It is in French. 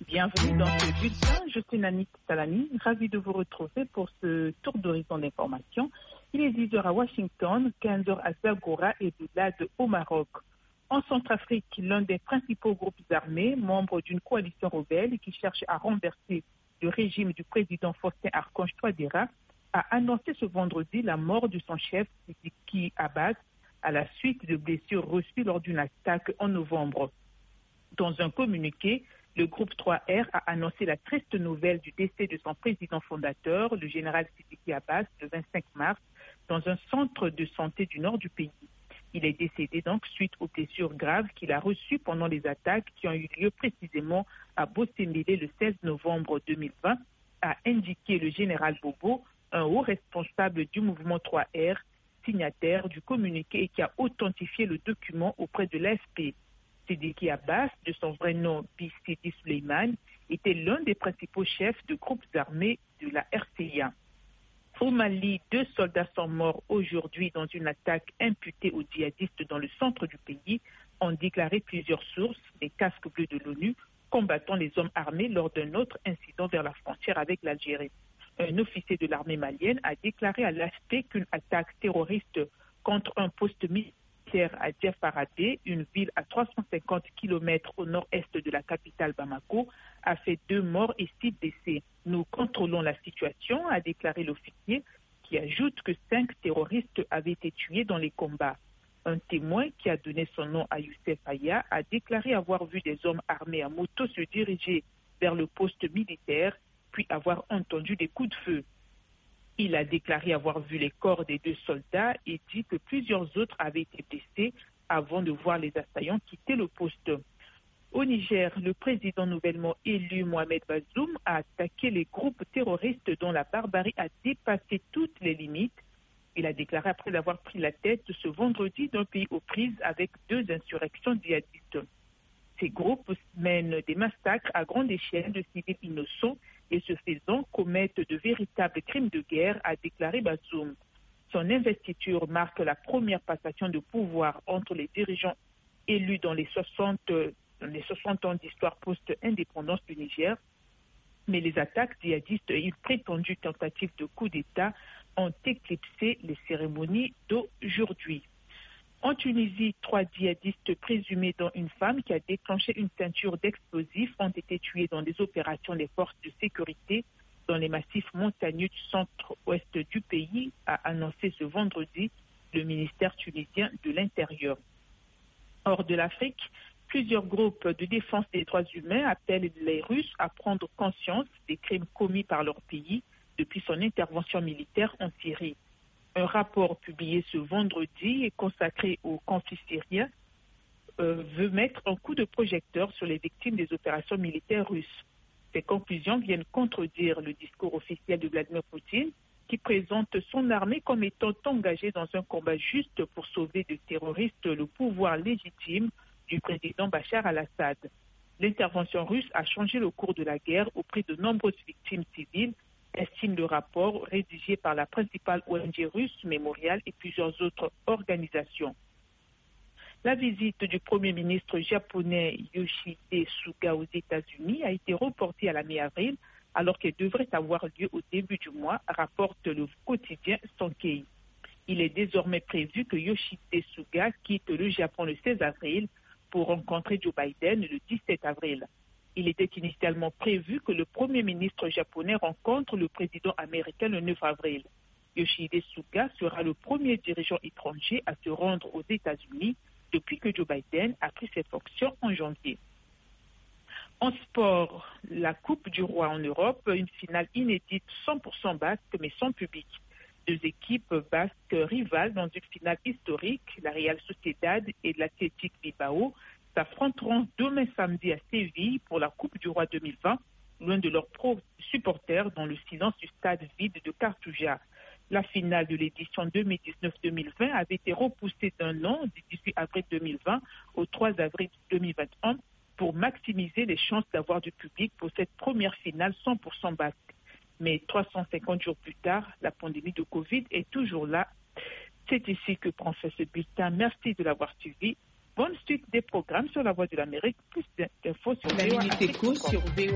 Bienvenue dans ce bulletin. Je suis Nani Salami, ravie de vous retrouver pour ce tour d'horizon d'information. Il est 10h à Washington, 15h à Zagora et Doulad au Maroc. En Centrafrique, l'un des principaux groupes armés, membre d'une coalition rebelle qui cherche à renverser le régime du président Faustin Archange Touadéra, a annoncé ce vendredi la mort de son chef, Sidiki Abbas, à la suite de blessures reçues lors d'une attaque en novembre. Dans un communiqué, le groupe 3R a annoncé la triste nouvelle du décès de son président fondateur, le général Sidiki Abbas, le 25 mars, dans un centre de santé du nord du pays. Il est décédé donc suite aux blessures graves qu'il a reçues pendant les attaques qui ont eu lieu précisément à Bossémélé le 16 novembre 2020, a indiqué le général Bobo, un haut responsable du mouvement 3R, signataire du communiqué et qui a authentifié le document auprès de l'AFP. Sidiki Abbas, de son vrai nom Bissidi Suleiman, était l'un des principaux chefs de groupes armés de la RCA. Au Mali, 2 soldats sont morts aujourd'hui dans une attaque imputée aux djihadistes dans le centre du pays, ont déclaré plusieurs sources, les casques bleus de l'ONU, combattant les hommes armés lors d'un autre incident vers la frontière avec l'Algérie. Un officier de l'armée malienne a déclaré à l'AFP qu'une attaque terroriste contre un poste militaire à Djefaradé, une ville à 350 km au nord-est de la capitale Bamako, a fait 2 morts et 6 blessés. Nous contrôlons la situation, a déclaré l'officier, qui ajoute que 5 terroristes avaient été tués dans les combats. Un témoin qui a donné son nom à Youssef Aya a déclaré avoir vu des hommes armés à moto se diriger vers le poste militaire, puis avoir entendu des coups de feu. Il a déclaré avoir vu les corps des 2 soldats et dit que plusieurs autres avaient été blessés avant de voir les assaillants quitter le poste. Au Niger, le président nouvellement élu Mohamed Bazoum a attaqué les groupes terroristes dont la barbarie a dépassé toutes les limites. Il a déclaré après avoir pris la tête ce vendredi d'un pays aux prises avec 2 insurrections djihadistes. Ces groupes mènent des massacres à grande échelle de civils innocents et ce faisant commettent de véritables crimes de guerre, a déclaré Bazoum. Son investiture marque la première passation de pouvoir entre les dirigeants élus dans les 60 ans d'histoire post-indépendance du Niger. Mais les attaques djihadistes et une prétendue tentative de coup d'État ont éclipsé les cérémonies d'aujourd'hui. En Tunisie, 3 djihadistes présumés dont une femme qui a déclenché une ceinture d'explosifs ont été tués dans des opérations des forces de sécurité dans les massifs montagneux du centre-ouest du pays, a annoncé ce vendredi le ministère tunisien de l'Intérieur. Hors de l'Afrique, plusieurs groupes de défense des droits humains appellent les Russes à prendre conscience des crimes commis par leur pays depuis son intervention militaire en Syrie. Un rapport publié ce vendredi et consacré au conflit syrien veut mettre un coup de projecteur sur les victimes des opérations militaires russes. Ces conclusions viennent contredire le discours officiel de Vladimir Poutine qui présente son armée comme étant engagée dans un combat juste pour sauver des terroristes le pouvoir légitime du président Bachar al-Assad. L'intervention russe a changé le cours de la guerre au prix de nombreuses victimes civiles, estime le rapport rédigé par la principale ONG russe, Mémorial, et plusieurs autres organisations. La visite du Premier ministre japonais Yoshihide Suga aux États-Unis a été reportée à la mi-avril, alors qu'elle devrait avoir lieu au début du mois, rapporte le quotidien Sankei. Il est désormais prévu que Yoshihide Suga quitte le Japon le 16 avril pour rencontrer Joe Biden le 17 avril. Il était initialement prévu que le Premier ministre japonais rencontre le président américain le 9 avril. Yoshihide Suga sera le premier dirigeant étranger à se rendre aux États-Unis depuis que Joe Biden a pris ses fonctions en janvier. En sport, la Coupe du Roi en Europe, une finale inédite 100% basque mais sans public. 2 équipes basques rivales dans une finale historique, la Real Sociedad et l'Athletic Bilbao, s'affronteront demain samedi à Séville pour la Coupe du Roi 2020, loin de leurs supporters dans le silence du stade vide de Cartuja. La finale de l'édition 2019-2020 avait été repoussée d'1 an, du 18 avril 2020 au 3 avril 2021, pour maximiser les chances d'avoir du public pour cette première finale 100% basque. Mais 350 jours plus tard, la pandémie de Covid est toujours là. C'est ici que prend fin ce bulletin. Merci de l'avoir suivi. Bonne suite des programmes sur la Voix de l'Amérique. Plus d'infos sur la Minute Éco sur VOA.